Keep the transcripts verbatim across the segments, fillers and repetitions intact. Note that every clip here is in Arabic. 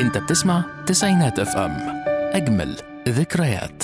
انت بتسمع تسعينات اف ام، اجمل ذكريات.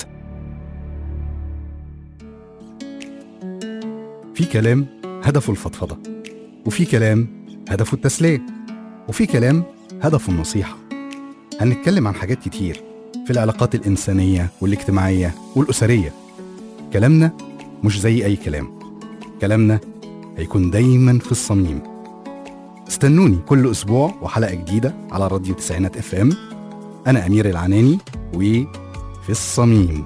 في كلام هدفه الفضفضة، وفي كلام هدفه التسلية، وفي كلام هدفه النصيحة. هنتكلم عن حاجات كتير في العلاقات الإنسانية والاجتماعية والأسرية. كلامنا مش زي أي كلام، كلامنا هيكون دايما في الصميم. استنوني كل أسبوع وحلقة جديدة على راديو تسعينات اف ام. أنا أمير العناني وفي الصميم.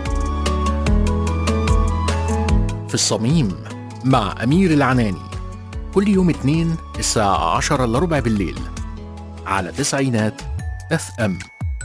في الصميم مع أمير العناني، كل يوم اثنين الساعة عشرة إلا ربع بالليل على تسعينات اف ام.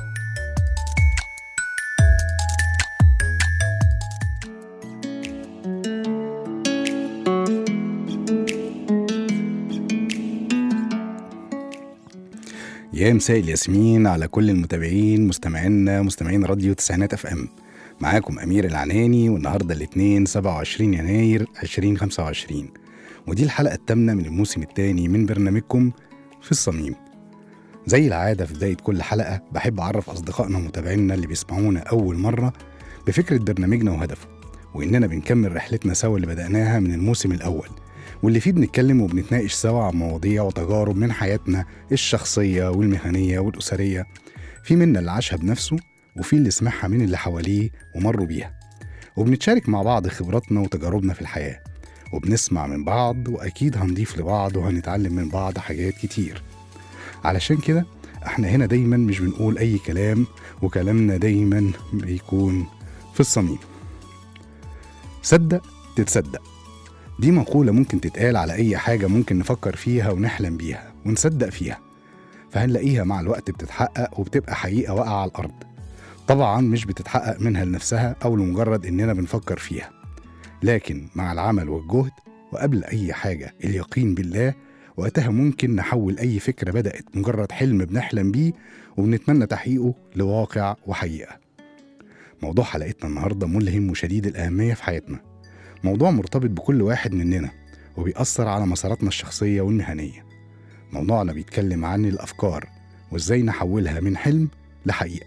يا مساء الياسمين على كل المتابعين مستمعينا مستمعين راديو تسعينات اف ام. معاكم أمير العناني، والنهاردة الاثنين سبعة وعشرين يناير ألفين وخمسة وعشرين، ودي الحلقة الثامنة من الموسم الثاني من برنامجكم في الصميم. زي العادة في بداية كل حلقة بحب أعرف أصدقائنا ومتابعينا اللي بيسمعونا أول مرة بفكرة برنامجنا وهدفه، وإننا بنكمل رحلتنا سوا اللي بدأناها من الموسم الأول، واللي فيه بنتكلم وبنتناقش سوا عن مواضيع وتجارب من حياتنا الشخصية والمهنية والأسرية. في منا اللي عاشها بنفسه، وفي اللي سمعها من اللي حواليه ومروا بيها، وبنتشارك مع بعض خبراتنا وتجاربنا في الحياة، وبنسمع من بعض، وأكيد هنضيف لبعض وهنتعلم من بعض حاجات كتير. علشان كده احنا هنا دايما مش بنقول أي كلام، وكلامنا دايما بيكون في الصميم. صدق تتصدق، دي مقولة ممكن تتقال على أي حاجة ممكن نفكر فيها ونحلم بيها ونصدق فيها، فهنلاقيها مع الوقت بتتحقق وبتبقى حقيقة واقعة على الأرض. طبعا مش بتتحقق منها لنفسها أو لمجرد إننا بنفكر فيها، لكن مع العمل والجهد وقبل أي حاجة اليقين بالله، وقتها ممكن نحول أي فكرة بدأت مجرد حلم بنحلم بيه وبنتمنى تحقيقه لواقع وحقيقة. موضوع حلقتنا النهاردة ملهم وشديد الأهمية في حياتنا، موضوع مرتبط بكل واحد مننا وبيأثر على مساراتنا الشخصية والمهنية. موضوعنا بيتكلم عن الأفكار وإزاي نحولها من حلم لحقيقة.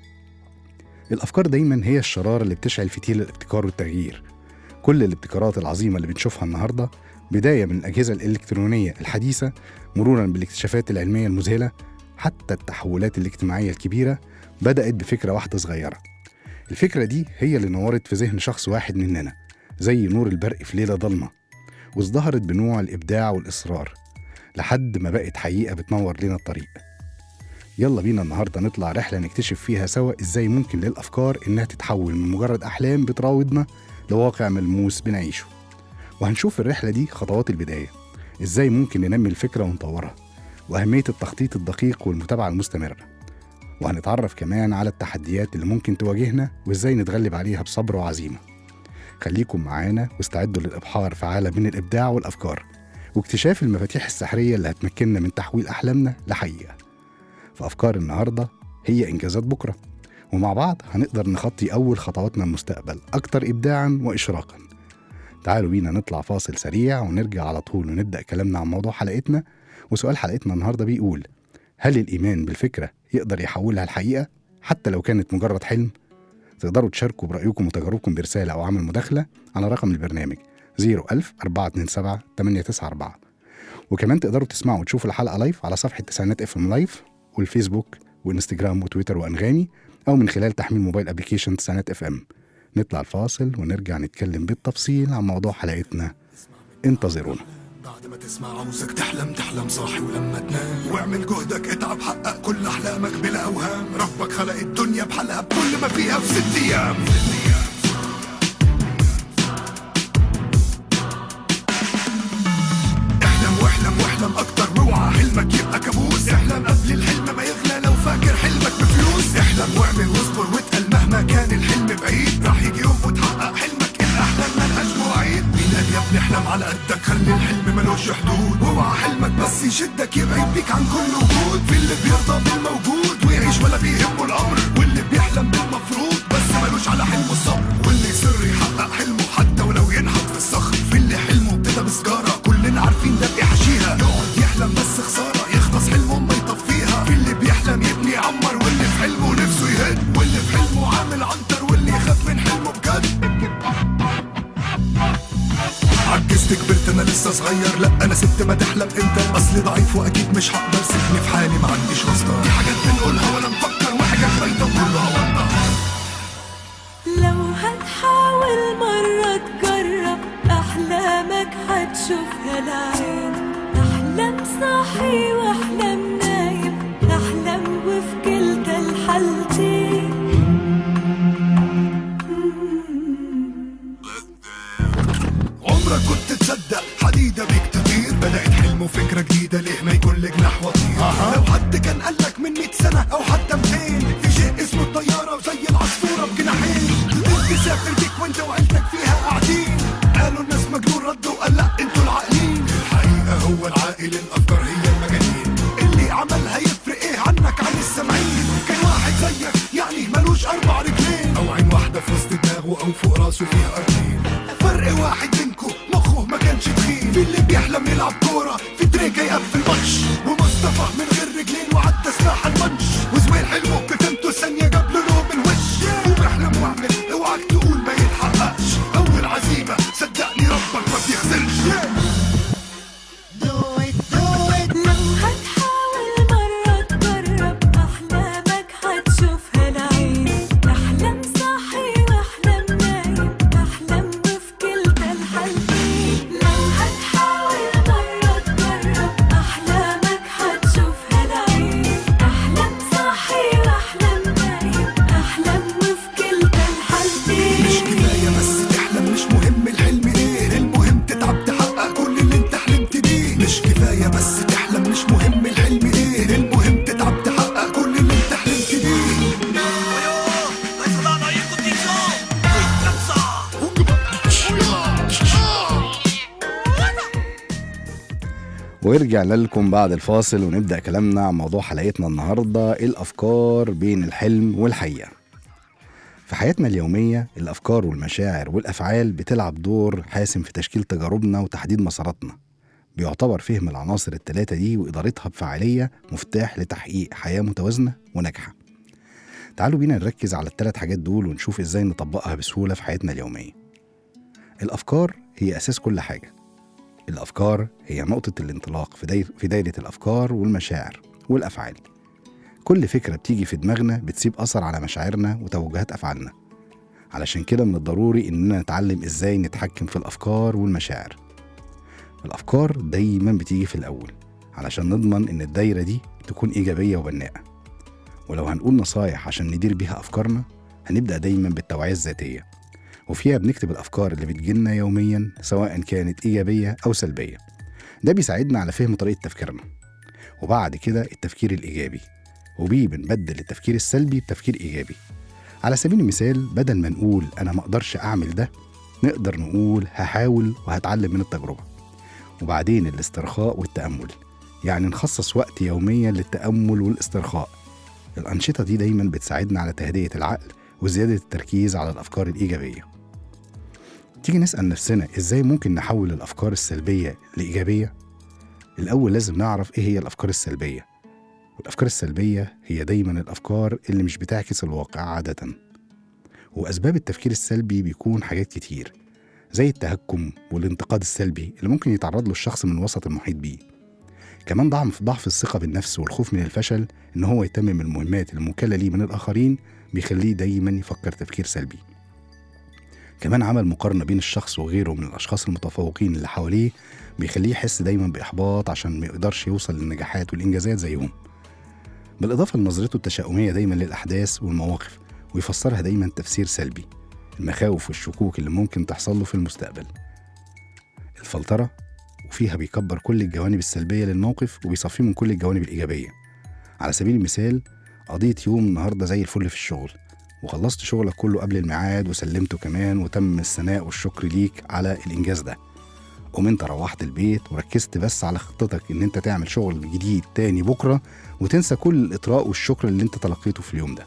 الأفكار دايما هي الشرارة اللي بتشعل فتيل الابتكار والتغيير. كل الابتكارات العظيمة اللي بنشوفها النهاردة، بداية من الأجهزة الإلكترونية الحديثة مرورا بالاكتشافات العلمية المذهلة، حتى التحولات الاجتماعية الكبيرة، بدأت بفكرة واحدة صغيرة. الفكرة دي هي اللي نورت في ذهن شخص واحد مننا زي نور البرق في ليلة ضلمة، وازدهرت بنوع الإبداع والإصرار لحد ما بقت حقيقة بتنور لنا الطريق. يلا بينا النهاردة نطلع رحلة نكتشف فيها سوا إزاي ممكن للأفكار إنها تتحول من مجرد أحلام بتراودنا لواقع ملموس بنعيشه. وهنشوف الرحلة دي خطوات البداية، إزاي ممكن ننمي الفكرة ونطورها، وأهمية التخطيط الدقيق والمتابعة المستمرة. وهنتعرف كمان على التحديات اللي ممكن تواجهنا وإزاي نتغلب عليها بصبر وعزيمة. خليكم معانا واستعدوا للإبحار في عالم من الإبداع والأفكار واكتشاف المفاتيح السحرية اللي هتمكننا من تحويل أحلامنا لحقيقة. فأفكار النهاردة هي إنجازات بكرة، ومع بعض هنقدر نخطي أول خطواتنا المستقبل أكتر إبداعاً وإشراقاً. تعالوا بينا نطلع فاصل سريع ونرجع على طول ونبدأ كلامنا عن موضوع حلقتنا. وسؤال حلقتنا النهاردة بيقول: هل الإيمان بالفكرة يقدر يحولها الحقيقة حتى لو كانت مجرد حلم؟ تقدروا تشاركوا برأيكم وتجاربكم برسالة أو عمل مداخلة على رقم البرنامج صفر ألف أربعة اتنين سبعة تمانية تسعة أربعة. وكمان تقدروا تسمعوا وتشوفوا الحلقة لايف على صفحة تسعينات اف ام لايف والفيسبوك وانستجرام وتويتر وأنغامي، أو من خلال تحميل موبايل ابليكيشن تسعينات اف ام. نطلع الفاصل ونرجع نتكلم بالتفصيل عن موضوع حلقتنا. انتظرونا. بعد ما تسمع عاوزك تحلم تحلم صاحي ولما تنام، واعمل جهدك اتعب حقق كل احلامك بلا اوهام. ربك خلق الدنيا بحالها بكل ما فيها في ست ايام. احلم واحلم واحلم اكتر، واوعى حلمك يبقى كابوس. احلم قبل الحلم ما يغلى لو فاكر حلمك بفلوس. احلم واعمل واصبر واتقل مهما كان الحلم بعيد، راح يجي يوم وتحقق حلمك. الاحلام ملهاش مواعيد، مين قال يا ابني احلم على قدك؟ خلي الحلم ملوش حدود، واوعى حلمك بس يشدك يبعد بيك عن كل وجود. في اللي بيرضى بالموجود ويعيش ولا بيهمه الامر، واللي بيحلم بالمفروض بس ملوش على حلمه الصبر، واللي يصر يحقق حلمه حتى ولو ينحط في الصخر. في اللي حلمه ابتدى بسجاره كلنا عارفين ده بيحشيها، يقعد يحلم بس خساره يخلص حلمه ما يطفيها. في اللي بيحلم يبني ست ما تحلم انت اصلي ضعيف واكيد مش هقدر سيبني في حالي ما عنديش واسطة. في حاجات بنقولها ولا نفكر وحاجات بايته كلها وضح. لو هتحاول مرة تجرب أحلامك هتشوفها العين. أحلام صاحي وأحلام نايم، أحلام وفي كلتا الحالتين. عمرك كنت تصدق حديدة بيك تطير؟ بدأت حلم وفكرة جديدة ليه ما يكون لك جناح وطير. آه. لو حد كان قالك من مئة سنة أو حتى مئتين في شيء اسمه الطيارة وزي العصفورة بجناحين تسافر بيك وانت وعيلتك فيها قاعدين. قالوا الناس مجنون ردوا قال لا انتوا العاقلين. الحقيقة هو العاقل الأفكار هي المجانين. اللي عملها يفرق ايه عنك عن السامعين؟ كان واحد زيك يعني ملوش أربع رجلين أو عين واحدة في وسط دماغه أو فوق راسه فيها أرضين. فرق واحد بينكو مخه ما كانش تخين. في اللي بيحلم يلعب كورة في تريكة يقفل ماتش، ومصطفى من غير رجلين وعدى سلاح المنش، وزويل حلمه بفهمته ثانية جاب له نوم من وش. وبحلم واعمل اوعك تقول ما يتحققش، أول عزيمة صدقني ربك ما بيخسرش. ورجعنا لكم بعد الفاصل ونبدأ كلامنا عن موضوع حلقتنا النهاردة، الأفكار بين الحلم والحقيقة. في حياتنا اليومية الأفكار والمشاعر والأفعال بتلعب دور حاسم في تشكيل تجاربنا وتحديد مساراتنا. بيعتبر فهم العناصر الثلاثة دي وإدارتها بفعالية مفتاح لتحقيق حياة متوازنة وناجحة. تعالوا بينا نركز على الثلاث حاجات دول ونشوف إزاي نطبقها بسهولة في حياتنا اليومية. الأفكار هي أساس كل حاجة. الأفكار هي نقطة الانطلاق في, داير في دايرة الأفكار والمشاعر والأفعال. كل فكرة بتيجي في دماغنا بتسيب أثر على مشاعرنا وتوجهات أفعالنا. علشان كده من الضروري إننا نتعلم إزاي نتحكم في الأفكار والمشاعر. الأفكار دايما بتيجي في الأول علشان نضمن إن الدايرة دي تكون إيجابية وبناءة. ولو هنقول نصايح عشان ندير بيها أفكارنا، هنبدأ دايما بالتوعية الذاتية، وفيها بنكتب الأفكار اللي بتجيلنا يوميا سواء كانت إيجابية أو سلبية. ده بيساعدنا على فهم طريقة تفكيرنا. وبعد كده التفكير الإيجابي، وبيه بنبدل التفكير السلبي بتفكير إيجابي. على سبيل المثال بدل ما نقول أنا ما أقدرش أعمل ده، نقدر نقول هحاول وهتعلم من التجربة. وبعدين الاسترخاء والتأمل، يعني نخصص وقت يوميا للتأمل والاسترخاء. الأنشطة دي دايما بتساعدنا على تهدئة العقل وزيادة التركيز على الأفكار الإيجابية. تيجي نسأل نفسنا إزاي ممكن نحول الأفكار السلبية لإيجابية؟ الأول لازم نعرف إيه هي الأفكار السلبية. والأفكار السلبية هي دايما الأفكار اللي مش بتعكس الواقع عادة. وأسباب التفكير السلبي بيكون حاجات كتير، زي التهكم والانتقاد السلبي اللي ممكن يتعرض له الشخص من الوسط المحيط بيه. كمان ضعف ضعف الثقة بالنفس والخوف من الفشل، إن هو يتمم المهمات الموكلة ليه من الآخرين، بيخليه دايما يفكر تفكير سلبي. كمان عمل مقارنة بين الشخص وغيره من الأشخاص المتفوقين اللي حواليه، بيخليه يحس دايما بإحباط عشان ما يقدرش يوصل للنجاحات والإنجازات زيهم. بالإضافة لنظرته التشاؤمية دايما للأحداث والمواقف، ويفسرها دايما تفسير سلبي، المخاوف والشكوك اللي ممكن تحصل له في المستقبل. الفلترة، وفيها بيكبر كل الجوانب السلبية للموقف وبيصفيه من كل الجوانب الإيجابية. على سبيل المثال، قضيت يوم النهاردة زي الفل في الشغل، وخلصت شغلك كله قبل الميعاد وسلمته كمان، وتم الثناء والشكر ليك على الإنجاز ده. قوم انت روحت البيت وركزت بس على خطتك ان انت تعمل شغل جديد تاني بكرة، وتنسى كل الإطراء والشكر اللي انت تلقيته في اليوم ده.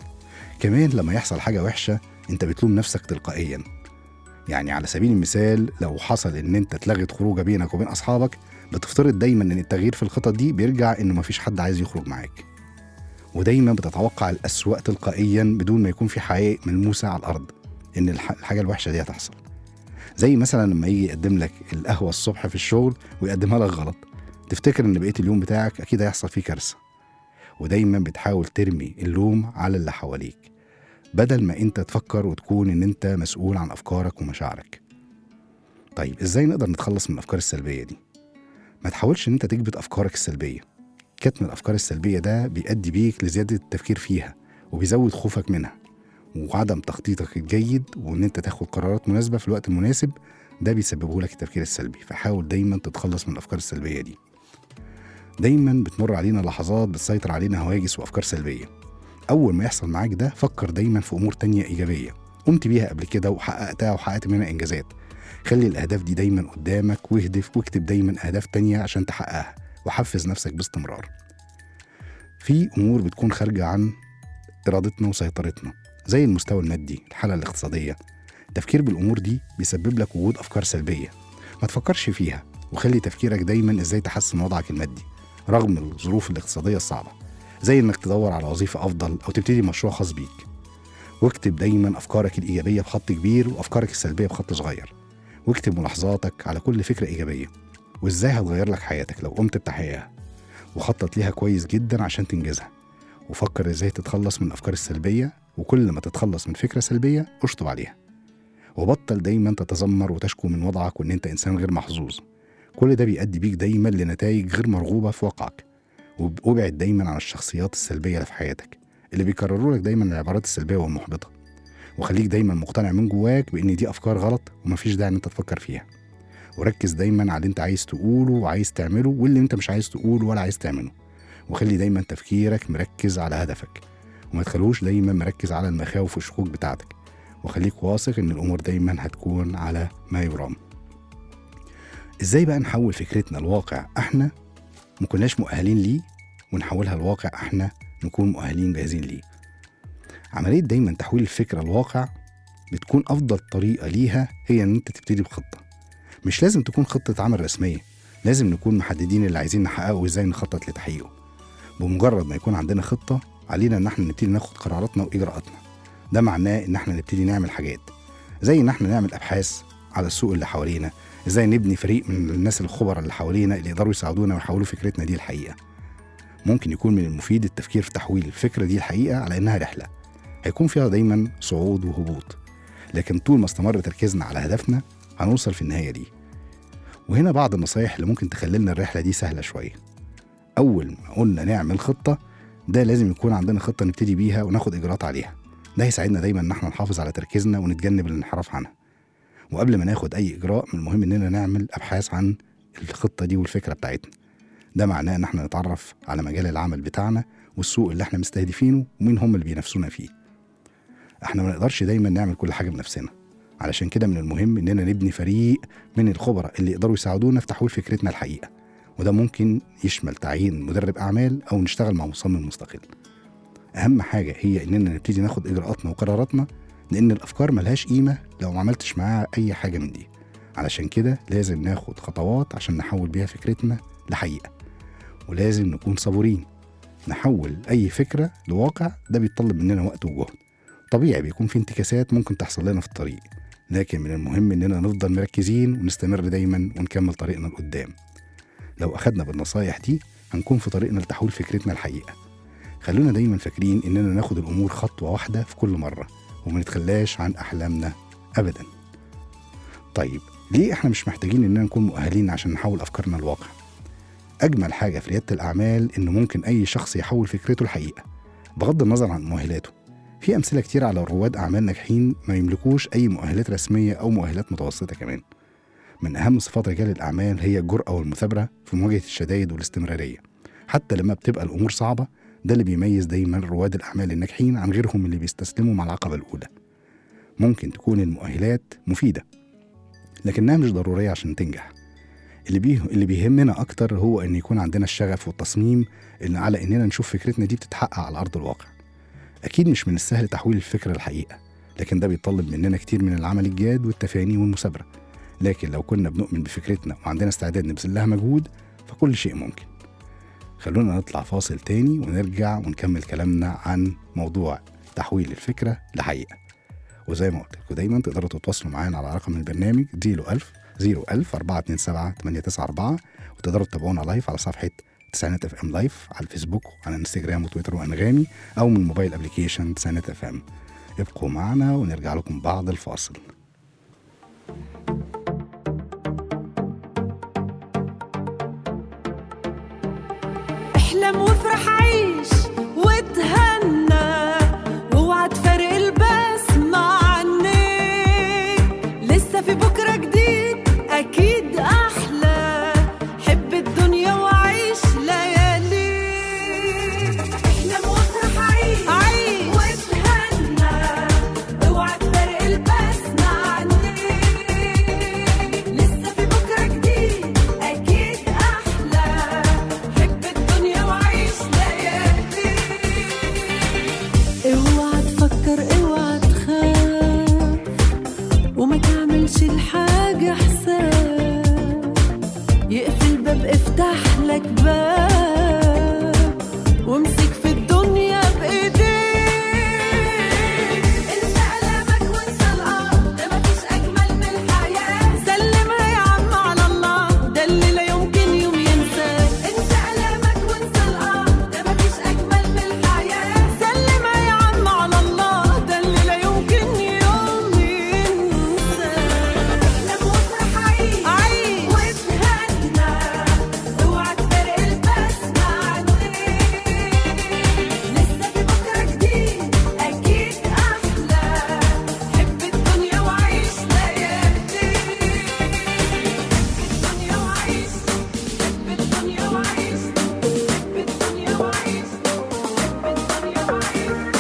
كمان لما يحصل حاجة وحشة انت بتلوم نفسك تلقائيا. يعني على سبيل المثال، لو حصل ان انت اتلغت خروجة بينك وبين أصحابك، بتفترض دايما ان التغيير في الخطط دي بيرجع انه مفيش حد عايز يخرج معاك، ودايما بتتوقع الأسوأ تلقائيا بدون ما يكون في حقائق ملموسة على الأرض إن الحاجة الوحشة دي هتحصل. زي مثلا لما يجي يقدم لك القهوة الصبح في الشغل ويقدمها لك غلط، تفتكر ان بقية اليوم بتاعك اكيد هيحصل فيه كارثة. ودايما بتحاول ترمي اللوم على اللي حواليك بدل ما انت تفكر وتكون ان انت مسؤول عن افكارك ومشاعرك. طيب ازاي نقدر نتخلص من الافكار السلبية دي؟ ما تحاولش ان انت تكبت افكارك السلبية. كتم الافكار السلبية ده بيؤدي بيك لزيادة التفكير فيها وبيزود خوفك منها، وعدم تخطيطك الجيد وان انت تاخد قرارات مناسبة في الوقت المناسب ده بيسببه لك التفكير السلبي. فحاول دايما تتخلص من الافكار السلبية دي. دايما بتمر علينا لحظات بتسيطر علينا هواجس وافكار سلبية. اول ما يحصل معاك ده فكر دايما في امور تانية ايجابية قمت بيها قبل كده وحققتها وحققت منها انجازات. خلي الاهداف دي دايما قدامك واهدف واكتب دايما اهداف تانية عشان تحققها، وحفز نفسك باستمرار. في امور بتكون خارجة عن ارادتنا وسيطرتنا زي المستوى المادي، الحالة الاقتصادية. التفكير بالامور دي بيسبب لك وجود افكار سلبية. ما تفكرش فيها وخلي تفكيرك دايما ازاي تحسن وضعك المادي رغم الظروف الاقتصادية الصعبة، زي انك تدور على وظيفة افضل او تبتدي مشروع خاص بيك. واكتب دايما افكارك الايجابية بخط كبير وافكارك السلبية بخط صغير، واكتب ملاحظاتك على كل فكرة ايجابية وازاي هتغير لك حياتك لو قمت بتحقيقها، وخطط ليها كويس جدا عشان تنجزها. وفكر ازاي تتخلص من الافكار السلبية، وكل ما تتخلص من فكرة سلبية اشطب عليها. وبطل دايما تتذمر وتشكو من وضعك وان انت انسان غير محظوظ. كل ده بيؤدي بيك دايما لنتائج غير مرغوبة في واقعك. وابعد دايما عن الشخصيات السلبية اللي في حياتك اللي بيكرروا لك دايما العبارات السلبية والمحبطة، وخليك دايما مقتنع من جواك بان دي افكار غلط ومفيش داعي ان انت تفكر فيها. وركز دايما على اللي انت عايز تقوله وعايز تعمله واللي انت مش عايز تقوله ولا عايز تعمله. وخلي دايما تفكيرك مركز على هدفك وما تخلوش دايما مركز على المخاوف والشكوك بتاعتك، وخليك واثق ان الامور دايما هتكون على ما يرام. ازاي بقى نحول فكرتنا لواقع احنا مكناش مؤهلين ليه ونحولها لواقع احنا نكون مؤهلين جاهزين ليه؟ عملية دايما تحويل الفكرة لواقع بتكون افضل طريقة ليها هي ان انت تبتدي بخطة. مش لازم تكون خطة عمل رسمية، لازم نكون محددين اللي عايزين نحققه وازاي نخطط لتحقيقه. بمجرد ما يكون عندنا خطة علينا ان احنا نبتدي ناخد قراراتنا واجراءاتنا. ده معناه ان احنا نبتدي نعمل حاجات زي ان احنا نعمل ابحاث على السوق اللي حوالينا، ازاي نبني فريق من الناس الخبراء اللي حوالينا اللي يقدروا يساعدونا ويحولوا فكرتنا دي الحقيقة. ممكن يكون من المفيد التفكير في تحويل الفكرة دي الحقيقة على انها رحلة هيكون فيها دايما صعود وهبوط، لكن طول ما استمر تركيزنا على هدفنا هنوصل في النهاية دي. وهنا بعض النصايح اللي ممكن تخللنا الرحلة دي سهلة شوية. أول ما قلنا نعمل خطة، ده لازم يكون عندنا خطة نبتدي بيها وناخد إجراءات عليها. ده هيساعدنا دايما إن احنا نحافظ على تركيزنا ونتجنب الانحراف عنها. وقبل ما ناخد أي إجراء من المهم إننا نعمل أبحاث عن الخطة دي والفكرة بتاعتنا. ده معناه إن احنا نتعرف على مجال العمل بتاعنا والسوق اللي احنا مستهدفينه ومين هم اللي بينافسونا فيه. احنا ما نقدرش دايما نعمل كل حاجة بنفسنا، علشان كده من المهم إننا نبني فريق من الخبراء اللي يقدروا يساعدونا في تحويل فكرتنا الحقيقة. وده ممكن يشمل تعيين مدرب أعمال أو نشتغل مع مصمم مستقل. أهم حاجة هي إننا نبتدي ناخد إجراءاتنا وقراراتنا، لأن الأفكار ملهاش قيمة لو ما عملتش معاها أي حاجة من دي. علشان كده لازم ناخد خطوات عشان نحول بيها فكرتنا لحقيقة، ولازم نكون صبورين. نحول أي فكرة لواقع ده بيتطلب مننا وقت وجهد. طبيعي بيكون في انتكاسات ممكن تحصل لنا في الطريق، لكن من المهم إننا نفضل مركزين ونستمر دايما ونكمل طريقنا لقدام. لو أخدنا بالنصايح دي هنكون في طريقنا لتحويل فكرتنا الحقيقة. خلونا دايما فاكرين إننا ناخد الأمور خطوة واحدة في كل مرة وما نتخلاش عن أحلامنا أبدا. طيب ليه إحنا مش محتاجين إننا نكون مؤهلين عشان نحول أفكارنا لواقع؟ أجمل حاجة في ريادة الأعمال إنه ممكن أي شخص يحول فكرته الحقيقة بغض النظر عن مؤهلاته. في أمثلة كتير على رواد أعمال ناجحين ما يملكوش أي مؤهلات رسمية أو مؤهلات متوسطة كمان. من أهم صفات رجال الأعمال هي الجرأة والمثابرة في مواجهة الشدائد والاستمرارية حتى لما بتبقى الأمور صعبة. ده اللي بيميز دايما رواد الأعمال الناجحين عن غيرهم اللي بيستسلموا مع العقبة الأولى. ممكن تكون المؤهلات مفيدة لكنها مش ضرورية عشان تنجح. اللي, بيه اللي بيهمنا أكتر هو أن يكون عندنا الشغف والتصميم اللي على أننا نشوف فكرتنا دي بتتحقق على أرض الواقع. أكيد مش من السهل تحويل الفكرة الحقيقة، لكن ده بيطلب مننا كتير من العمل الجاد والتفاني والمثابرة. لكن لو كنا بنؤمن بفكرتنا وعندنا استعداد نبذل لها مجهود فكل شيء ممكن. خلونا نطلع فاصل تاني ونرجع ونكمل كلامنا عن موضوع تحويل الفكرة لحقيقة. وزي ما قلت لكم دايما تقدروا تتواصلوا معانا على رقم البرنامج زيرو ألف زيرو ألف أربعة اتنين سبعة تمانية تسعة أربعة، وتقدروا تتابعونا لايف على صفحة تسعينات اف ام لايف على الفيسبوك وعلى انستجرام وتويتر وانغامي، او من موبايل ابلكيشن تسعينات اف ام. ابقوا معنا ونرجع لكم بعد الفاصل. احلم وافرح عيش وتهنى واوعى تفارق البسمة عنك، لسه في بكرة جديد أكيد أحلى، حب الدنيا وعيش ليالي. احلم وافرح عيش وتهنى اوعى تفارق البسمة عنك، لسه في بكرة جديد أكيد أحلى، حب الدنيا وعيش ليالي. اوعى تفكر اوعى تخاف وما تعملش الحاجة حساب، يقفل باب افتح لك باب وامسك في الدنيا بإيديك. انسى ألامك وانسى الأرض، ده مفيش أجمل من الحياة، سلمها يا عم على الله، ده اللي لا يمكن يوم ينساه. انسى ألامك وانسى الأرض، ده مفيش أجمل من الحياة، سلمها يا عم على الله، ده اللي لا يمكن يوم ينساه. احلم وافرح عيش وتهنى اوعى تفارق البسمة عنك، لسه في بكرة جديد أكيد أحلى، حب الدنيا وعيش ليالي. الدنيا وعيش حب الدنيا وعيش حب الدنيا وعيش حب الدنيا وعيش.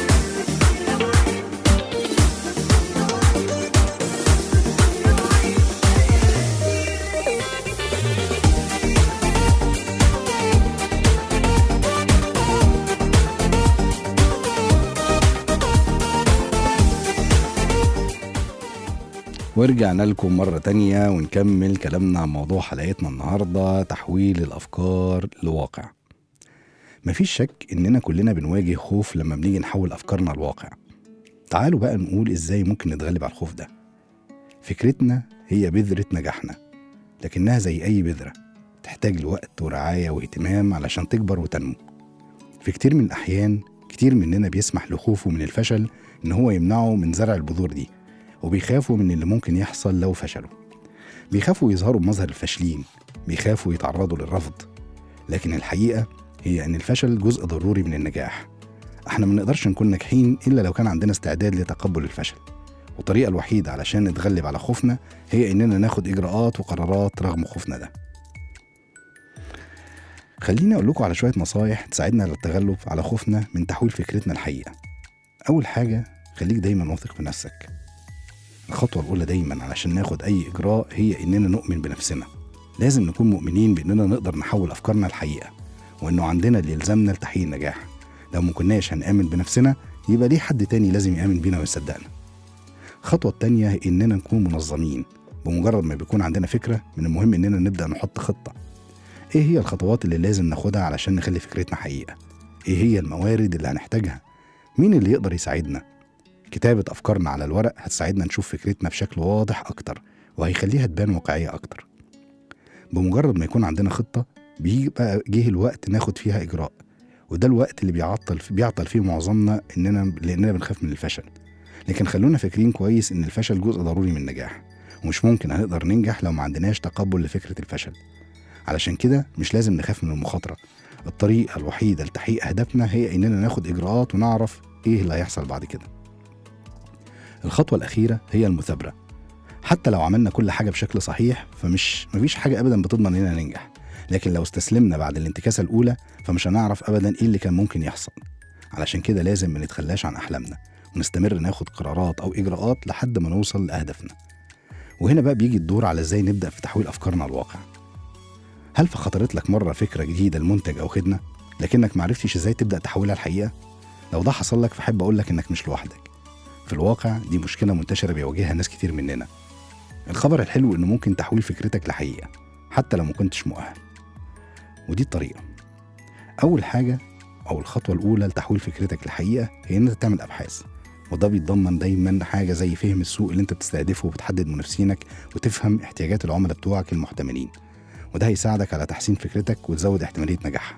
ورجعنا لكم مرة تانية ونكمل كلامنا عن موضوع حلقتنا النهاردة، تحويل الأفكار لواقع. مفيش شك إننا كلنا بنواجه خوف لما بنيجي نحول أفكارنا لواقع. تعالوا بقى نقول إزاي ممكن نتغلب على الخوف ده. فكرتنا هي بذرة نجاحنا، لكنها زي أي بذرة تحتاج لوقت ورعاية واهتمام علشان تكبر وتنمو. في كتير من الأحيان كتير مننا بيسمح لخوفه من الفشل إن هو يمنعه من زرع البذور دي، وبيخافوا من اللي ممكن يحصل لو فشلوا. بيخافوا يظهروا بمظهر الفاشلين، بيخافوا يتعرضوا للرفض. لكن الحقيقة هي أن الفشل جزء ضروري من النجاح. احنا ما نقدرش نكون ناجحين إلا لو كان عندنا استعداد لتقبل الفشل، والطريقة الوحيدة علشان نتغلب على خوفنا هي إننا ناخد إجراءات وقرارات رغم خوفنا ده. خليني أقول لكم على شوية نصايح تساعدنا على التغلب على خوفنا من تحويل فكرتنا الحقيقة. أول حاجة، خليك دايما واثق في نفسك. الخطوة الأولى دايما علشان ناخد أي إجراء هي إننا نؤمن بنفسنا. لازم نكون مؤمنين بإننا نقدر نحول أفكارنا الحقيقة، وإنه عندنا اللي يلزمنا لتحقيق النجاح. لو ما كناش هنآمن بنفسنا يبقى ليه حد تاني لازم يآمن بينا ويصدقنا. الخطوة التانية هي إننا نكون منظمين. بمجرد ما بيكون عندنا فكرة، من المهم إننا نبدأ نحط خطة. إيه هي الخطوات اللي لازم ناخدها علشان نخلي فكرتنا حقيقة؟ إيه هي الموارد اللي هنحتاجها؟ مين اللي يقدر يساعدنا؟ كتابة أفكارنا على الورق هتساعدنا نشوف فكرتنا بشكل واضح أكتر، وهيخليها تبان واقعية أكتر. بمجرد ما يكون عندنا خطة بيبقى جه الوقت ناخد فيها إجراء، وده الوقت اللي بيعطل بيعطل فيه معظمنا إننا لأننا بنخاف من الفشل. لكن خلونا فاكرين كويس إن الفشل جزء ضروري من النجاح، ومش ممكن هنقدر ننجح لو ما عندناش تقبل لفكرة الفشل. علشان كده مش لازم نخاف من المخاطرة. الطريقة الوحيدة لتحقيق أهدافنا هي إننا ناخد إجراءات ونعرف إيه اللي هيحصل بعد كده. الخطوة الأخيرة هي المثابرة. حتى لو عملنا كل حاجة بشكل صحيح فمش مفيش حاجة أبدا بتضمن إننا ننجح. لكن لو استسلمنا بعد الانتكاسة الأولى فمش هنعرف أبدا إيه اللي كان ممكن يحصل. علشان كده لازم ما نتخلاش عن أحلامنا ونستمر ناخد قرارات أو إجراءات لحد ما نوصل لأهدافنا. وهنا بقى بيجي الدور على إزاي نبدأ في تحويل أفكارنا الواقع. هل فخطرت لك مرة فكرة جديدة لمنتج أو خدمة لكنك معرفتش إزاي تبدأ تحولها الحقيقة؟ لو ده حصل لك فحب أقول لك إنك مش لوحدك. في الواقع دي مشكلة منتشرة بيواجهها ناس كتير مننا. الخبر الحلو إنه ممكن تحويل فكرتك لحقيقة حتى لو ما كنتش مؤهل. ودي الطريقة. أول حاجة أو الخطوة الأولى لتحويل فكرتك لحقيقة هي إنك تعمل أبحاث. وده بيتضمن دايما حاجة زي فهم السوق اللي انت بتستهدفه وبتحدد منافسينك وتفهم احتياجات العملاء بتوعك المحتملين، وده هيساعدك على تحسين فكرتك وتزود احتمالية نجاحها.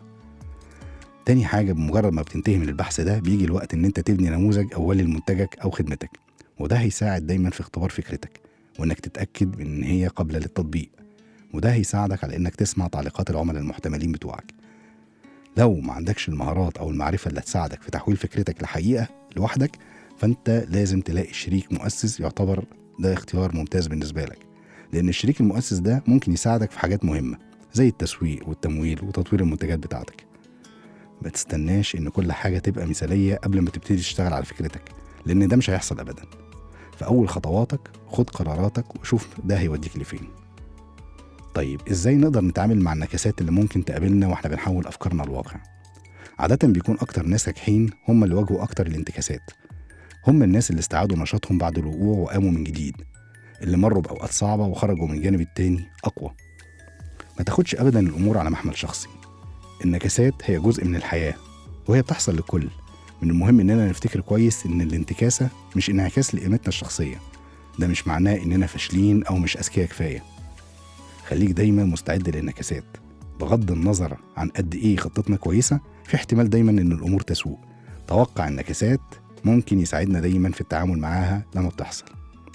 تاني حاجة، بمجرد ما بتنتهي من البحث ده بيجي الوقت ان انت تبني نموذج اولي لمنتجك او خدمتك، وده هيساعد دايما في اختبار فكرتك وانك تتأكد من ان هي قابلة للتطبيق، وده هيساعدك على انك تسمع تعليقات العملاء المحتملين بتوعك. لو ما عندكش المهارات او المعرفة اللي تساعدك في تحويل فكرتك لحقيقة لوحدك، فانت لازم تلاقي شريك مؤسس يعتبر ده اختيار ممتاز بالنسبة لك، لان الشريك المؤسس ده ممكن يساعدك في حاجات مهمة زي التسويق والتمويل وتطوير المنتجات بتاعتك. ما تستناش ان كل حاجة تبقى مثالية قبل ما تبتدي تشتغل على فكرتك، لان ده مش هيحصل ابدا. فاول خطواتك خد قراراتك وشوف ده هيوديك لفين. طيب ازاي نقدر نتعامل مع النكسات اللي ممكن تقابلنا واحنا بنحول افكارنا لواقع؟ عادة بيكون اكتر ناس ناجحين هم اللي واجهوا اكتر الانتكاسات، هم الناس اللي استعادوا نشاطهم بعد الوقوع وقاموا من جديد، اللي مروا بأوقات صعبة وخرجوا من الجانب التاني أقوى. ما تاخدش أبدا الأمور على محمل شخصي، النكسات هي جزء من الحياة وهي بتحصل لكل. من المهم إننا نفتكر كويس إن الانتكاسة مش انعكاس لقيمتنا الشخصية، ده مش معناه إننا فاشلين أو مش أذكياء كفاية. خليك دايما مستعد للنكسات، بغض النظر عن قد إيه خطتنا كويسة، في احتمال دايما إن الأمور تسوء. توقع النكسات ممكن يساعدنا دايما في التعامل معاها لما بتحصل.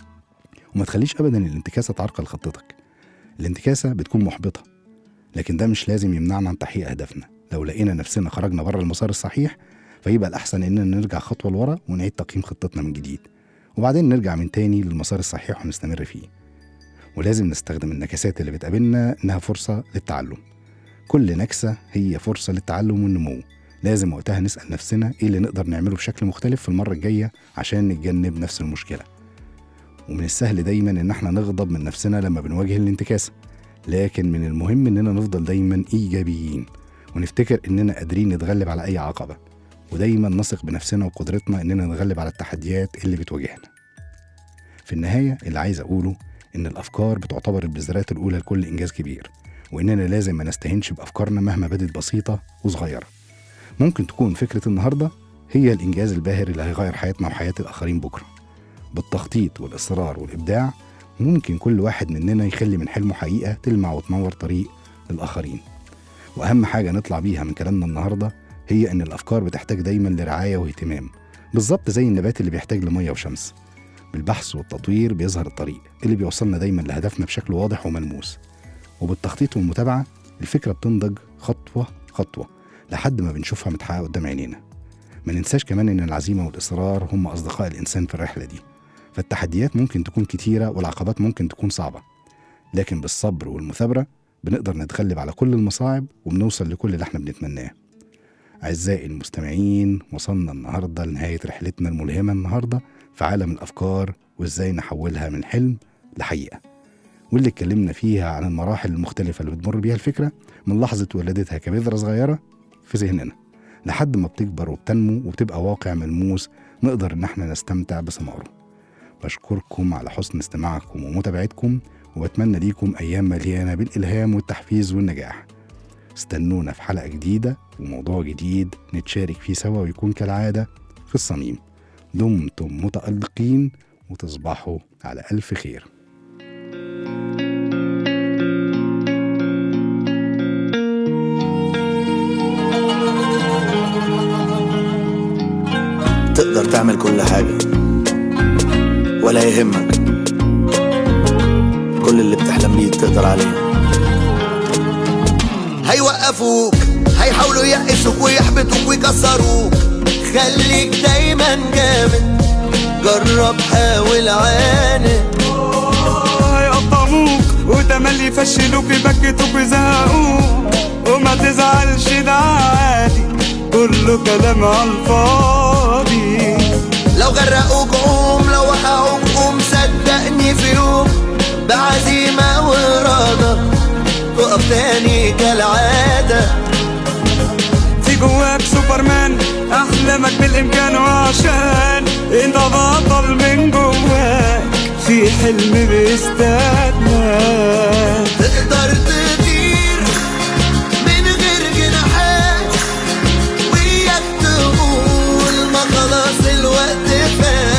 وما تخليش أبدا الانتكاسة تعرقل خطتك. الانتكاسة بتكون محبطة، لكن ده مش لازم يمنعنا عن تحقيق أهدافنا. لو لقينا نفسنا خرجنا بره المسار الصحيح، فيبقى الأحسن إننا نرجع خطوة لورا ونعيد تقييم خطتنا من جديد، وبعدين نرجع من تاني للمسار الصحيح ونستمر فيه. ولازم نستخدم النكسات اللي بتقابلنا إنها فرصة للتعلم. كل نكسة هي فرصة للتعلم والنمو. لازم وقتها نسأل نفسنا إيه اللي نقدر نعمله بشكل مختلف في المرة الجاية عشان نتجنب نفس المشكلة. ومن السهل دايما إن احنا نغضب من نفسنا لما بنواجه الانتكاسة، لكن من المهم إننا نفضل دايما إيجابيين ونفتكر إننا قادرين نتغلب على أي عقبة، ودايما نثق بنفسنا وقدرتنا إننا نتغلب على التحديات اللي بتواجهنا. في النهاية اللي عايز أقوله إن الأفكار بتعتبر البذرات الأولى لكل إنجاز كبير، وإننا لازم ما نستهينش بأفكارنا مهما بدت بسيطة وصغيرة. ممكن تكون فكرة النهاردة هي الإنجاز الباهر اللي هيغير حياتنا وحياة الآخرين بكرة. بالتخطيط والإصرار والإبداع ممكن كل واحد مننا يخلي من حلمه حقيقة تلمع وتنور طريق للآخرين. وأهم حاجة نطلع بيها من كلامنا النهاردة هي إن الأفكار بتحتاج دايما لرعاية واهتمام، بالظبط زي النبات اللي بيحتاج لمية وشمس. بالبحث والتطوير بيظهر الطريق اللي بيوصلنا دايما لهدفنا بشكل واضح وملموس، وبالتخطيط والمتابعة الفكرة بتنضج خطوة خطوة لحد ما بنشوفها متحققة قدام عينينا. ما ننساش كمان إن العزيمة والإصرار هم أصدقاء الإنسان في الرحلة دي. فالتحديات ممكن تكون كتيرة والعقبات ممكن تكون صعبة، لكن بالصبر والمثابرة بنقدر نتغلب على كل المصاعب وبنوصل لكل اللي احنا بنتمناه. أعزائي المستمعين، وصلنا النهاردة لنهاية رحلتنا الملهمة النهاردة في عالم الأفكار وإزاي نحولها من حلم لحقيقة، واللي اتكلمنا فيها عن المراحل المختلفة اللي بتمر بيها الفكرة من لحظة ولادتها كبذرة صغيرة في ذهننا لحد ما بتكبر وبتنمو وبتبقى واقع ملموس نقدر إن احنا نستمتع بثماره. بشكركم على حسن استماعكم ومتابعتكم، وبتمنى ليكم أيام مليانة بالإلهام والتحفيز والنجاح. استنونا في حلقة جديدة وموضوع جديد نتشارك فيه سوا ويكون كالعادة في الصميم. دمتم متألقين وتصبحوا على ألف خير. تقدر تعمل كل حاجة ولا يهمك، كل اللي بتحلم بيه تقدر عليه. هيوقفوك، هيحاولوا يقسوك ويحبطوك ويكسروك، خليك دايما جامد، جرب حاول عاند. هيقطعوك وتملي يفشلوك يبكتوك ويزهقوك، وما تزعلش ده عادي، كله كلام عالفاضي. لو غرقوك قوم، لو وقعوك قوم، صدقني في يوم بعزيمة وإرادة تقف تاني كالعادة. في جواك سوبرمان، أحلامك بالإمكان، وعشان انت بطل من جواك في حلم بيستناك. تقدر تطير من غير جناحات، وياك تقول ما خلاص الوقت فات.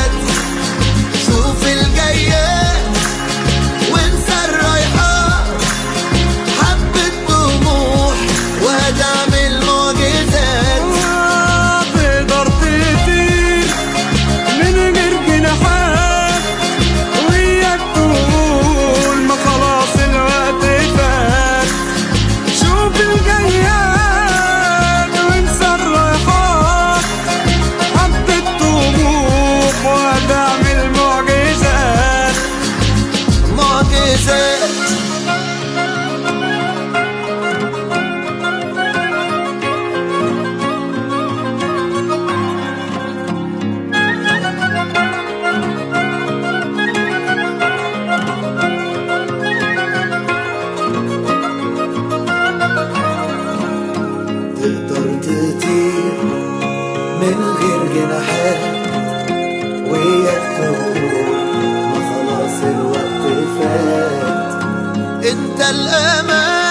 من غير جناحات، وياك تقول ما خلاص الوقت فات. انت الأمان